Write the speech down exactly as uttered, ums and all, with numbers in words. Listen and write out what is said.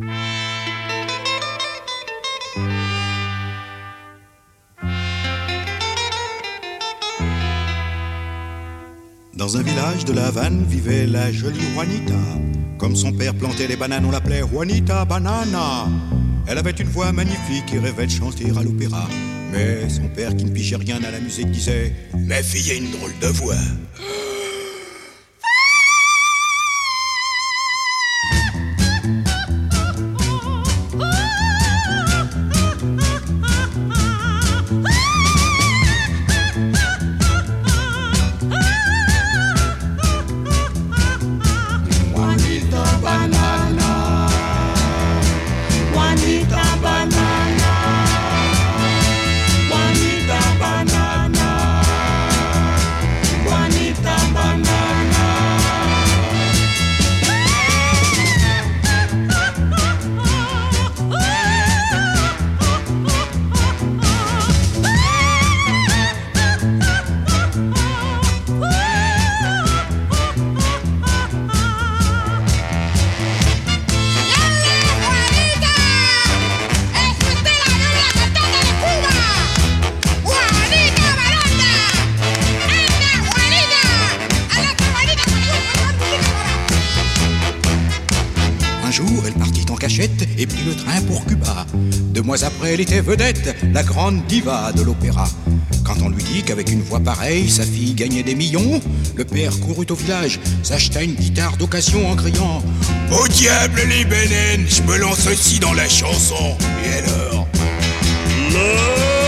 Dans un village de la Havane vivait la jolie Juanita. Comme son père plantait les bananes, on l'appelait Juanita Banana. Elle avait une voix magnifique et rêvait de chanter à l'opéra. Mais son père, qui ne pigeait rien à la musique, disait: ma fille a une drôle de voix. Et prit le train pour Cuba. Deux mois après, elle était vedette, la grande diva de l'opéra. Quand on lui dit qu'avec une voix pareille, sa fille gagnait des millions, le père courut au village, s'acheta une guitare d'occasion en criant: au diable les bénènes, je me lance aussi dans la chanson. Et alors? Le